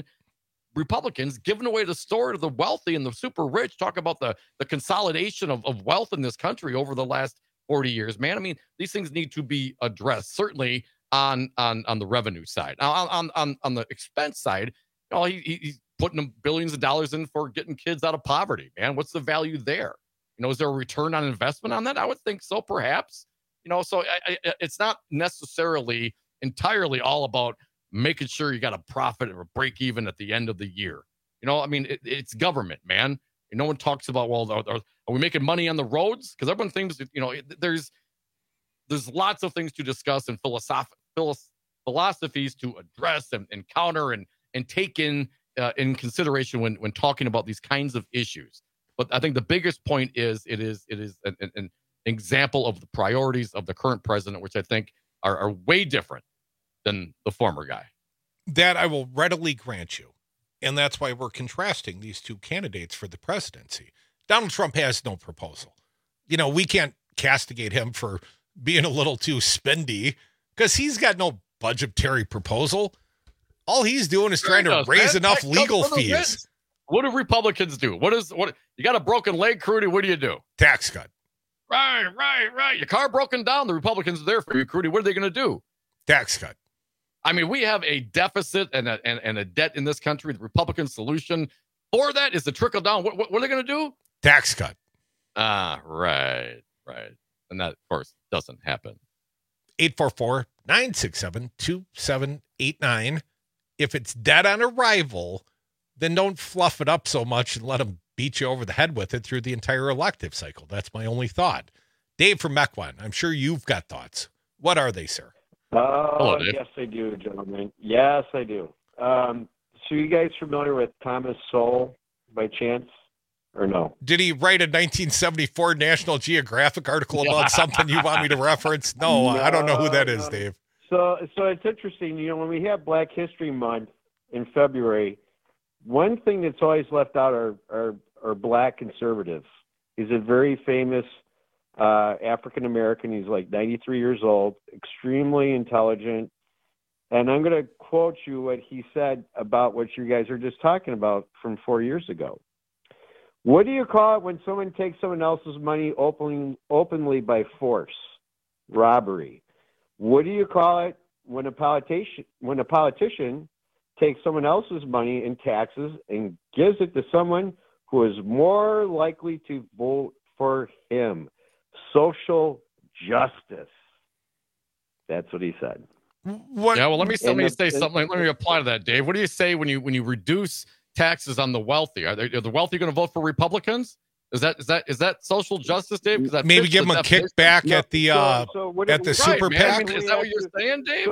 giving away the store to the wealthy and the super rich. Talk about the consolidation of wealth in this country over the last 40 years, man. I mean, these things need to be addressed, certainly on the revenue side. Now, on the expense side, he's putting billions of dollars in for getting kids out of poverty, man. What's the value there? Is there a return on investment on that? I would think so, perhaps. So it's not necessarily entirely all about making sure you got a profit or a break even at the end of the year. I mean, it's government, man. No one talks about, well, are we making money on the roads? Because everyone thinks, there's lots of things to discuss and philosophies to address and counter and take in consideration when talking about these kinds of issues. But I think the biggest point is it is an example of the priorities of the current president, which I think are way different than the former guy. That I will readily grant you. And that's why we're contrasting these two candidates for the presidency. Donald Trump has no proposal. We can't castigate him for being a little too spendy because he's got no budgetary proposal. All he's doing is trying to raise enough legal fees. What do Republicans do? What you got a broken leg, Crudy? What do you do? Tax cut. Right. Your car broken down. The Republicans are there for you, Crudy. What are they going to do? Tax cut. I mean, we have a deficit and a debt in this country. The Republican solution for that is to trickle down. What are they going to do? Tax cut. Right. And that, of course, doesn't happen. 844-967-2789. If it's dead on arrival, then don't fluff it up so much and let them beat you over the head with it through the entire elective cycle. That's my only thought. Dave from Mequon, I'm sure you've got thoughts. What are they, sir? Hello, yes, I do, gentlemen. Yes, I do. So you guys familiar with Thomas Sowell by chance or no? Did he write a 1974 National Geographic article about something you want me to reference? No, I don't know who that is, Dave. So it's interesting, when we have Black History Month in February, one thing that's always left out are black conservatives. He's a very famous African American. He's like 93 years old, extremely intelligent. And I'm going to quote you what he said about what you guys are just talking about from 4 years ago. What do you call it when someone takes someone else's money openly by force? Robbery. What do you call it when a politician takes someone else's money in taxes and gives it to someone who is more likely to vote for him? Social justice. That's what he said. What? Yeah, well, let me say something. Let me apply to that, Dave. What do you say when you reduce taxes on the wealthy? Are the wealthy going to vote for Republicans? Is that social justice, Dave? Because that maybe give them a kickback at the super PAC. Is that what you're saying, Dave?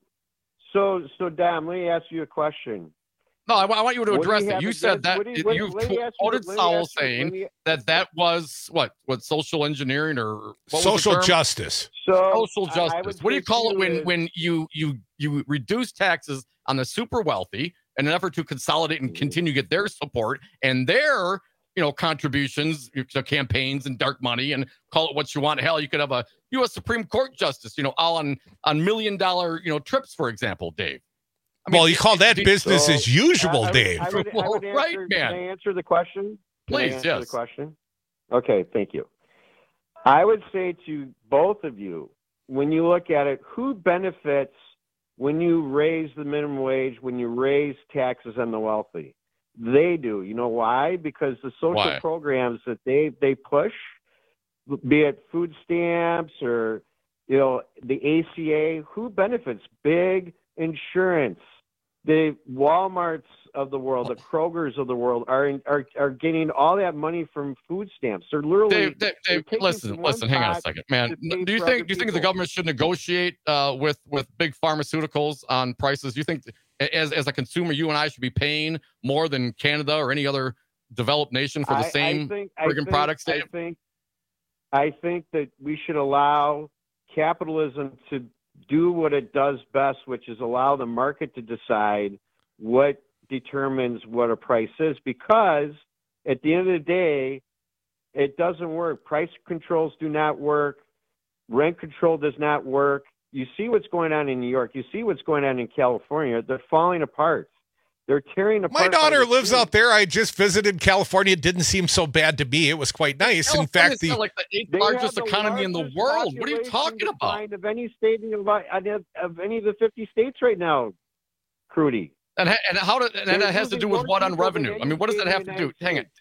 So Dom, let me ask you a question. No, I want you to address it. You said that you quoted Sowell saying that was what social engineering or social justice. Social justice. What do you call it when you reduce taxes on the super wealthy in an effort to consolidate and continue to get their support and their contributions to campaigns and dark money, and call it what you want? Hell, you could have a U.S. Supreme Court justice, all on $1 million trips, for example, Dave. You call that business as usual, Dave. I would answer, right, man. Can I answer the question? Please, yes. The question? Okay, thank you. I would say to both of you, when you look at it, who benefits when you raise the minimum wage, when you raise taxes on the wealthy? They do. You know why? Because the social programs that they push, be it food stamps or the ACA, who benefits? Big insurance. The Walmarts of the world, the Krogers of the world are getting all that money from food stamps. They're literally Dave, listen, hang on a second, man. Do you think the government should negotiate with big pharmaceuticals on prices? Do you think as a consumer, you and I should be paying more than Canada or any other developed nation for the same friggin' products, Dave? I think that we should allow capitalism to do what it does best, which is allow the market to decide what determines what a price is, because at the end of the day, it doesn't work. Price controls do not work. Rent control does not work. You see what's going on in New York. You see what's going on in California. They're falling apart. They're tearing apart. My daughter lives out there. I just visited California. It didn't seem so bad to me. It was quite nice. In fact, the eighth largest economy in the world. What are you talking about? Of any state of any of the 50 states right now, Crudy. And that has to do with what on revenue? I mean, what does that have to do? Hang it.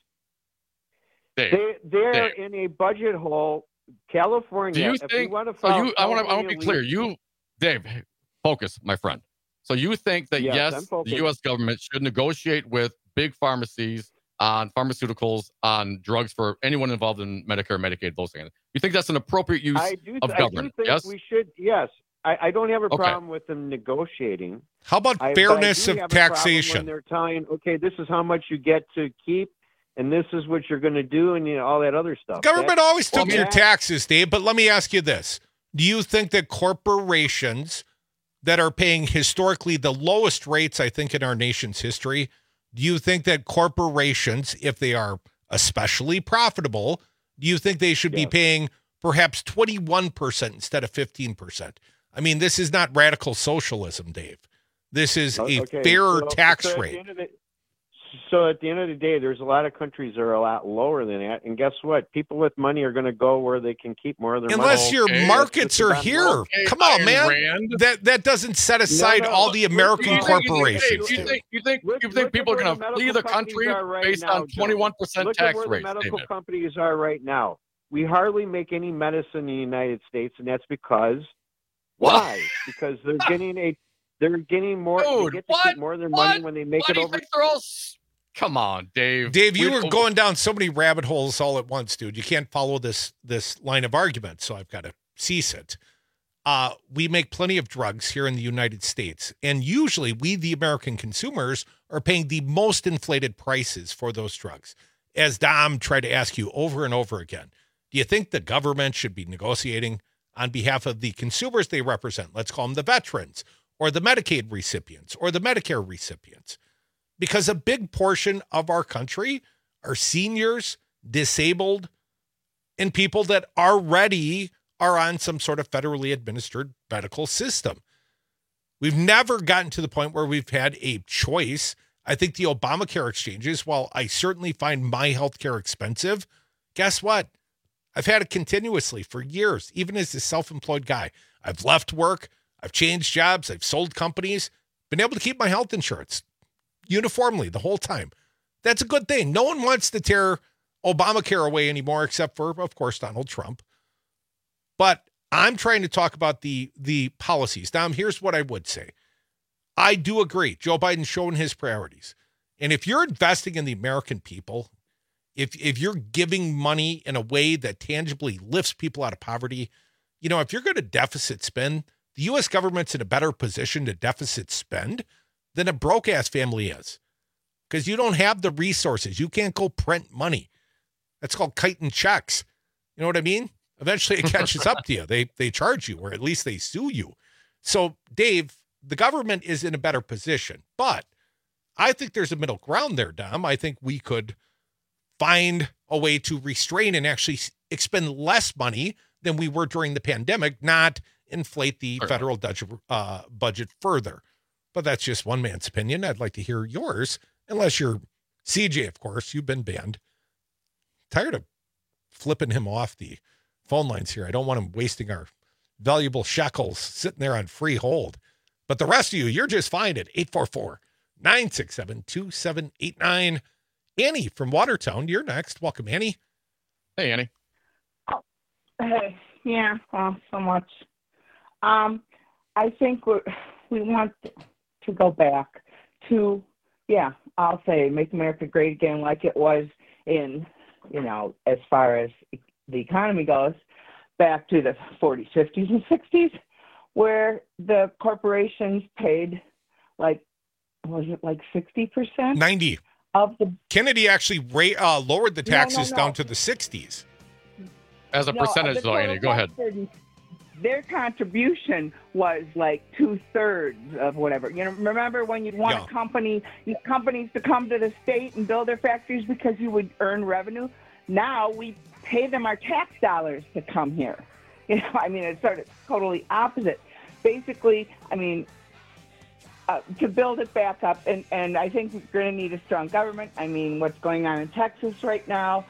They're in a budget hole. California. Do you think? I want to be clear. Dave, focus, my friend. So you think that yes, the U.S. government should negotiate with big pharmacies on pharmaceuticals, on drugs for anyone involved in Medicare, Medicaid, those things. You think that's an appropriate use of government? I do think yes, we should. Yes, I don't have a problem with them negotiating. How about fairness of taxation? When they're telling, okay, this is how much you get to keep, and this is what you're going to do, and all that other stuff. Government always took your taxes, Dave. But let me ask you this: do you think that corporations that are paying historically the lowest rates, I think, in our nation's history. Do you think that corporations, if they are especially profitable, do you think they should be paying perhaps 21% instead of 15%? I mean, this is not radical socialism, Dave. This is a fair tax rate. So at the end of the day, there's a lot of countries that are a lot lower than that. And guess what? People with money are going to go where they can keep more of their money. Unless your markets are here. Come on, man. That doesn't set aside all the American corporations. You think people are going to flee the country based on 21% tax rates? Look at where the medical companies are right now. We hardly make any medicine in the United States, and that's because why? Because they're getting more. Dude, they get to keep more of their money when they make it over. Come on, Dave. Dave, you were going down so many rabbit holes all at once, dude. You can't follow this line of argument, so I've got to cease it. We make plenty of drugs here in the United States, and usually we, the American consumers, are paying the most inflated prices for those drugs. As Dom tried to ask you over and over again, do you think the government should be negotiating on behalf of the consumers they represent? Let's call them the veterans or the Medicaid recipients or the Medicare recipients. Because a big portion of our country are seniors, disabled, and people that already are on some sort of federally administered medical system. We've never gotten to the point where we've had a choice. I think the Obamacare exchanges, while I certainly find my health care expensive, guess what? I've had it continuously for years, even as a self-employed guy. I've left work. I've changed jobs. I've sold companies, been able to keep my health insurance uniformly the whole time. That's a good thing. No one wants to tear Obamacare away anymore, except for, of course, Donald Trump. But I'm trying to talk about the policies. Now, here's what I would say. I do agree. Joe Biden's showing his priorities. And if you're investing in the American people, if you're giving money in a way that tangibly lifts people out of poverty, if you're going to deficit spend, the U.S. government's in a better position to deficit spend than a broke-ass family is. Because you don't have the resources. You can't go print money. That's called kiting checks. You know what I mean? Eventually it catches up to you. They charge you, or at least they sue you. So, Dave, the government is in a better position. But I think there's a middle ground there, Dom. I think we could find a way to restrain and actually expend less money than we were during the pandemic, not inflate the federal budget further. But that's just one man's opinion. I'd like to hear yours, unless you're CJ, of course. You've been banned. Tired of flipping him off the phone lines here. I don't want him wasting our valuable shekels sitting there on free hold. But the rest of you, you're just fine at 844-967-2789. Annie from Watertown, you're next. Welcome, Annie. Hey, Annie. Hey, yeah, well, so much. I think we want to go back to, I'll say make America great again like it was in, as far as the economy goes, back to the 40s, 50s, and 60s, where the corporations paid was it 60%? 90. Of the Kennedy actually lowered the taxes down to the 60s. As a percentage, though, Annie, go ahead. Their contribution was like 2/3 of whatever. Remember when you'd want companies to come to the state and build their factories because you would earn revenue? Now we pay them our tax dollars to come here. It's sort of totally opposite. Basically, to build it back up, and I think we're going to need a strong government. What's going on in Texas right now,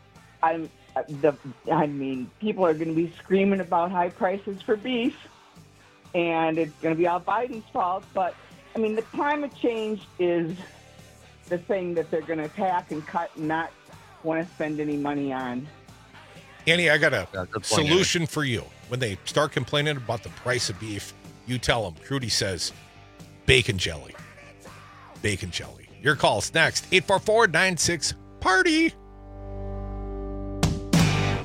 people are going to be screaming about high prices for beef, and it's going to be all Biden's fault. But, the climate change is the thing that they're going to attack and cut and not want to spend any money on. Annie, I got a solution for you. When they start complaining about the price of beef, you tell them, Crudy says, bacon jelly. Bacon jelly. Your call's next. 844-96-PARTY.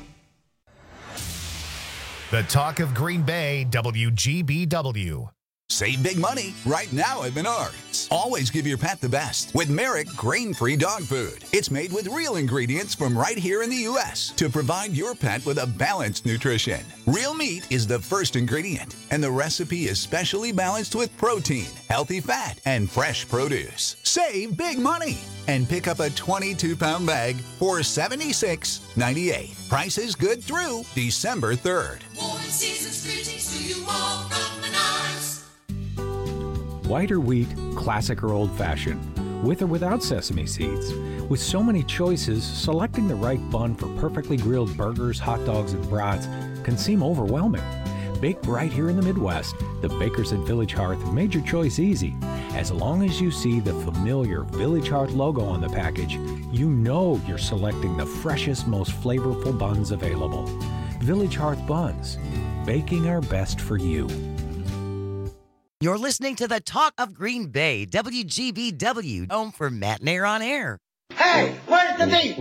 The talk of Green Bay, WGBW. Save big money right now at Menards. Always give your pet the best with Merrick grain-free dog food. It's made with real ingredients from right here in the U.S. to provide your pet with a balanced nutrition. Real meat is the first ingredient, and the recipe is specially balanced with protein, healthy fat, and fresh produce. Save big money and pick up a 22-pound bag for $76.98. Price is good through December 3rd. Warm season's greetings to you all from Menards. White or wheat, classic or old-fashioned, with or without sesame seeds. With so many choices, selecting the right bun for perfectly grilled burgers, hot dogs, and brats can seem overwhelming. Baked right here in the Midwest, the Bakers at Village Hearth have made your choice easy. As long as you see the familiar Village Hearth logo on the package, you know you're selecting the freshest, most flavorful buns available. Village Hearth Buns, baking our best for you. You're listening to the Talk of Green Bay, WGBW, home for Matt and Air on Air. Hey, where's the beef?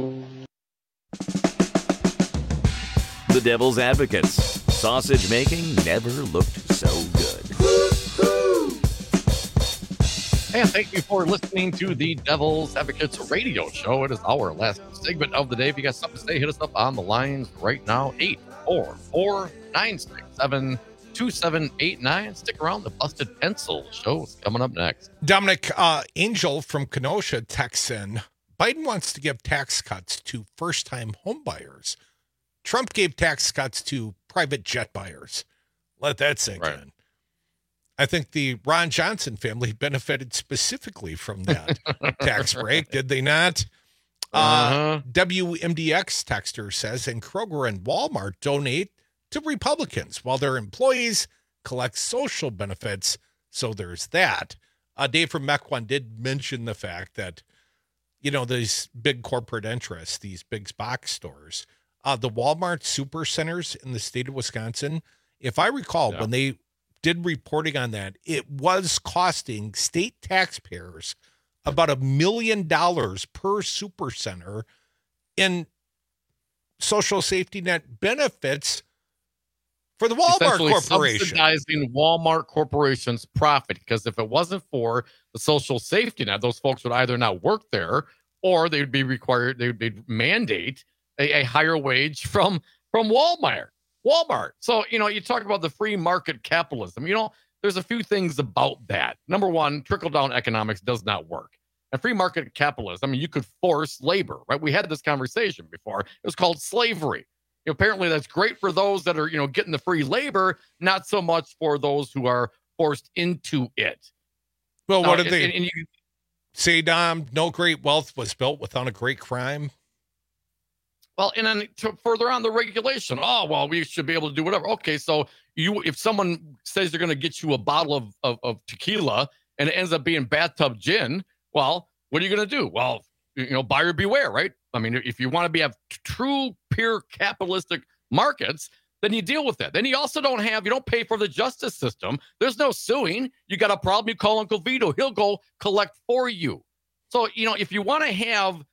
The Devil's Advocates. Sausage making never looked so good. And thank you for listening to the Devil's Advocates radio show. It is our last segment of the day. If you got something to say, hit us up on the lines right now. 844-967-2789. Stick around. The Busted Pencil show is coming up next. Dominic Angel from Kenosha texts in, Biden wants to give tax cuts to first-time homebuyers. Trump gave tax cuts to private jet buyers. Let that sink in. I think the Ron Johnson family benefited specifically from that tax break, did they not? WMDX texter says, and Kroger and Walmart donate to Republicans while their employees collect social benefits. So there's that. Dave from Mequon did mention the fact that, you know, these big corporate interests, these big box stores, the Walmart super centers in the state of Wisconsin, if I recall, when they did reporting on that, it was costing state taxpayers about $1 million per super center in social safety net benefits for the Walmart Corporation. Subsidizing Walmart Corporation's profit, because if it wasn't for the social safety net, those folks would either not work there or they would be required, they would be mandate a higher wage from Walmart. So, you know, you talk about the free market capitalism, you know, there's a few things about that. Number one, trickle-down economics does not work. And free market capitalism, I mean, you could force labor, right? We had this conversation before. It was called slavery. You know, apparently that's great for those that are, you know, getting the free labor, not so much for those who are forced into it. Well, what did they say, Dom? No great wealth was built without a great crime. Well, and then further on the regulation, oh, well, we should be able to do whatever. Okay, so if someone says they're going to get you a bottle of tequila and it ends up being bathtub gin, well, what are you going to do? Well, you know, buyer beware, right? I mean, if you want to have true, pure capitalistic markets, then you deal with that. Then you also you don't pay for the justice system. There's no suing. You got a problem, you call Uncle Vito. He'll go collect for you. So, you know, if you want to have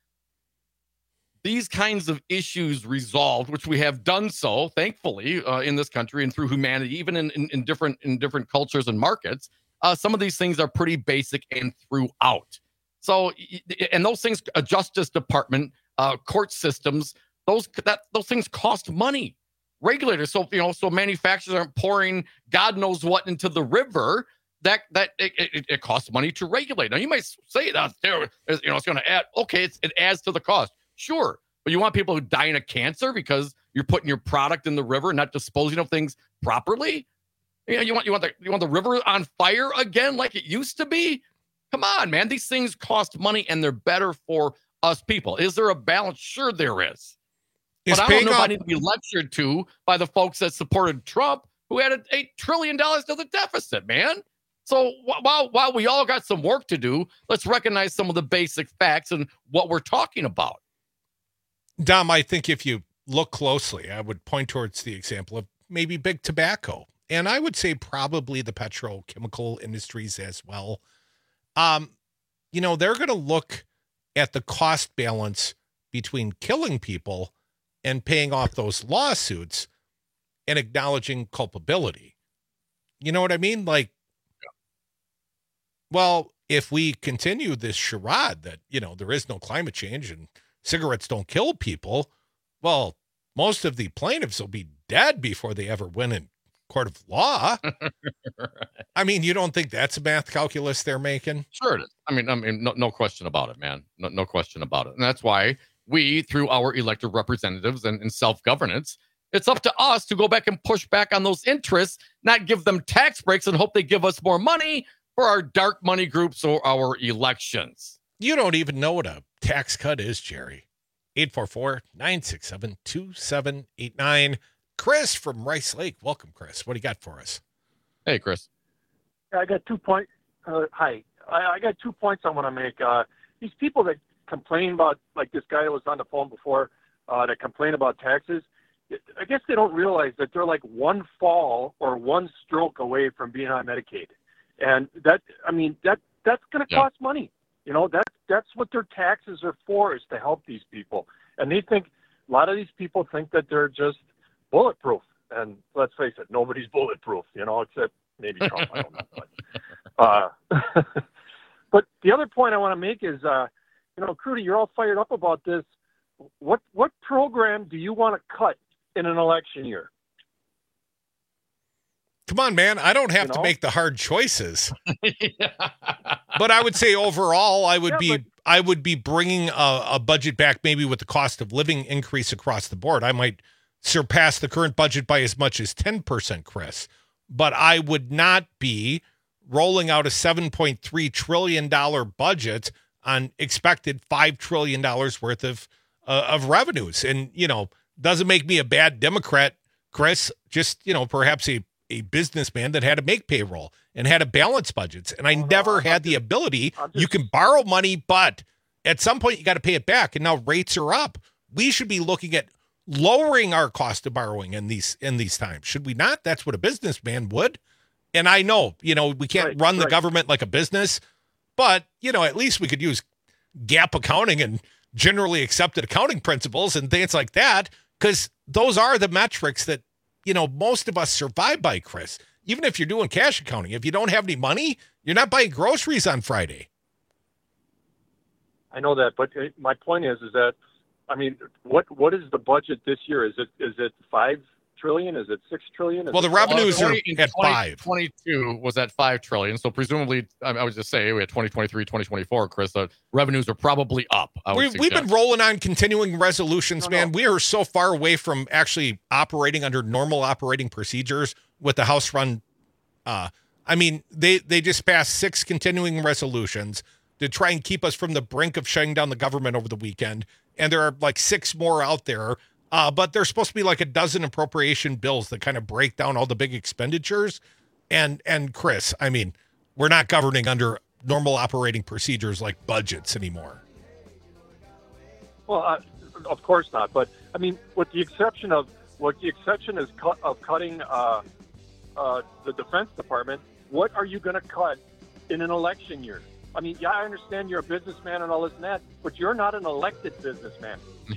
these kinds of issues resolved, which we have done so, thankfully, in this country and through humanity, even in different cultures and markets, some of these things are pretty basic and throughout. So, and those things, a Justice Department, court systems, those things cost money. Regulators, so manufacturers aren't pouring God knows what into the river. That it costs money to regulate. Now you might say that it's going to add. Okay, it adds to the cost. Sure, but you want people who dying of cancer because you're putting your product in the river, not disposing of things properly. You want the river on fire again like it used to be? Come on, man. These things cost money and they're better for us people. Is there a balance? Sure, there is. But I don't know if I need to be lectured to by the folks that supported Trump, who added $8 trillion to the deficit, man. So while we all got some work to do, let's recognize some of the basic facts and what we're talking about. Dom, I think if you look closely, I would point towards the example of maybe big tobacco. And I would say probably the petrochemical industries as well. They're going to look at the cost balance between killing people and paying off those lawsuits and acknowledging culpability. You know what I mean? Like, Well, if we continue this charade that, there is no climate change and cigarettes don't kill people, well, most of the plaintiffs will be dead before they ever win in court of law. I mean, you don't think that's a math calculus they're making? Sure it is. I mean, no question about it, man. No question about it. And that's why we, through our elected representatives and self-governance, it's up to us to go back and push back on those interests, not give them tax breaks and hope they give us more money for our dark money groups or our elections. You don't even know what a tax cut is, Jerry. 844-967-2789. Chris from Rice Lake. Welcome, Chris. What do you got for us? Hey, Chris. I got 2 points. Hi. I got 2 points I want to make. These people that complain about, like this guy that was on the phone before, that complain about taxes, I guess they don't realize that they're like one fall or one stroke away from being on Medicaid. And that's going to cost money. That's what their taxes are for, is to help these people. And they think, a lot of these people think that they're just bulletproof. And let's face it, nobody's bulletproof, except maybe Trump. I don't know. But the other point I want to make is, Crudy, you're all fired up about this. What program do you want to cut in an election year? Come on, man. I don't have to make the hard choices. But I would say overall, I would be bringing a budget back, maybe with the cost of living increase across the board. I might surpass the current budget by as much as 10%, Chris. But I would not be rolling out a $7.3 trillion budget on expected $5 trillion worth of revenues. And, doesn't make me a bad Democrat, Chris, just, perhaps a businessman that had to make payroll and had to balance budgets. And I never had the ability. You can borrow money, but at some point you got to pay it back. And now rates are up. We should be looking at lowering our cost of borrowing in these times. Should we not? That's what a businessman would. And I know, we can't run the government like a business, but, at least we could use GAAP accounting and generally accepted accounting principles and things like that, because those are the metrics that, most of us survive by, Chris. Even if you're doing cash accounting, if you don't have any money, you're not buying groceries on Friday. I know that, but my point is that, what is the budget this year? Is it $5 trillion? Is it $6 trillion? Well, the revenues are at 5. 2022 was at $5 trillion. So presumably, I would just say we had 2023, 2024, Chris, the revenues are probably up. We've been rolling on continuing resolutions, man. We are so far away from actually operating under normal operating procedures with the House run. They just passed 6 continuing resolutions to try and keep us from the brink of shutting down the government over the weekend. And there are like 6 more out there. But there's supposed to be like a dozen appropriation bills that kind of break down all the big expenditures. And Chris, we're not governing under normal operating procedures like budgets anymore. Well, of course not. But with the exception of cutting the Defense Department, what are you going to cut in an election year? I understand you're a businessman and all this and that, but you're not an elected businessman.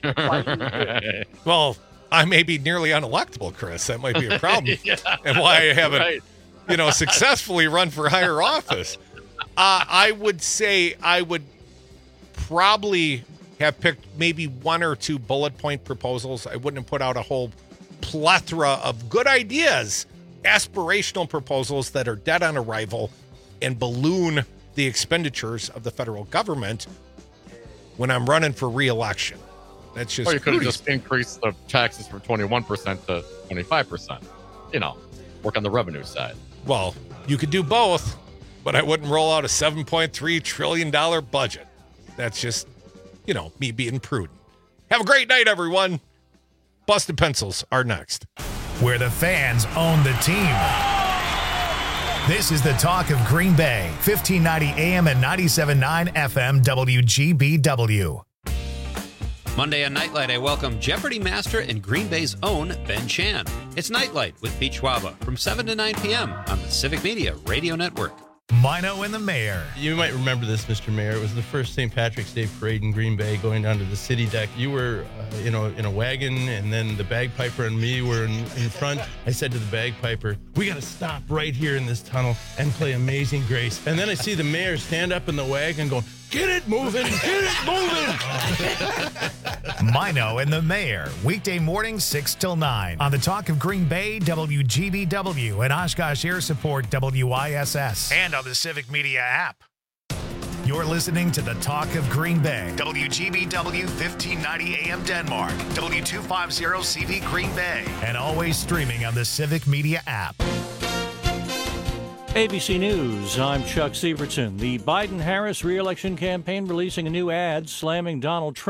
Well, I may be nearly unelectable, Chris. That might be a problem. And why I haven't, successfully run for higher office. I would say I would probably have picked maybe 1 or 2 bullet point proposals. I wouldn't have put out a whole plethora of good ideas, aspirational proposals that are dead on arrival and balloon the expenditures of the federal government when I'm running for re-election. That's just. Or you could have just increased the taxes from 21% to 25%. Work on the revenue side. Well, you could do both, but I wouldn't roll out a $7.3 trillion budget. That's just, me being prudent. Have a great night, everyone. Busted Pencils are next. Where the fans own the team. This is the talk of Green Bay, 1590 AM and 97.9 FM WGBW. Monday on Nightlight, I welcome Jeopardy master and Green Bay's own Ben Chan. It's Nightlight with Pete Schwaba from 7 to 9 p.m. on the Civic Media Radio Network. Mino and the Mayor. You might remember this, Mr. Mayor. It was the first St. Patrick's Day parade in Green Bay going down to the city deck. You were, in a wagon, and then the bagpiper and me were in front. I said to the bagpiper, we got to stop right here in this tunnel and play Amazing Grace. And then I see the mayor stand up in the wagon going, get it moving, get it moving. Mino and the Mayor, weekday morning 6 till 9 on the Talk of Green Bay, WGBW, and Oshkosh Air Support, WISS, and on the Civic Media app. You're listening to the Talk of Green Bay, WGBW 1590 AM Denmark, W250 CV Green Bay, and always streaming on the Civic Media app. ABC News, I'm Chuck Sievertson. The Biden-Harris re-election campaign releasing a new ad slamming Donald Trump.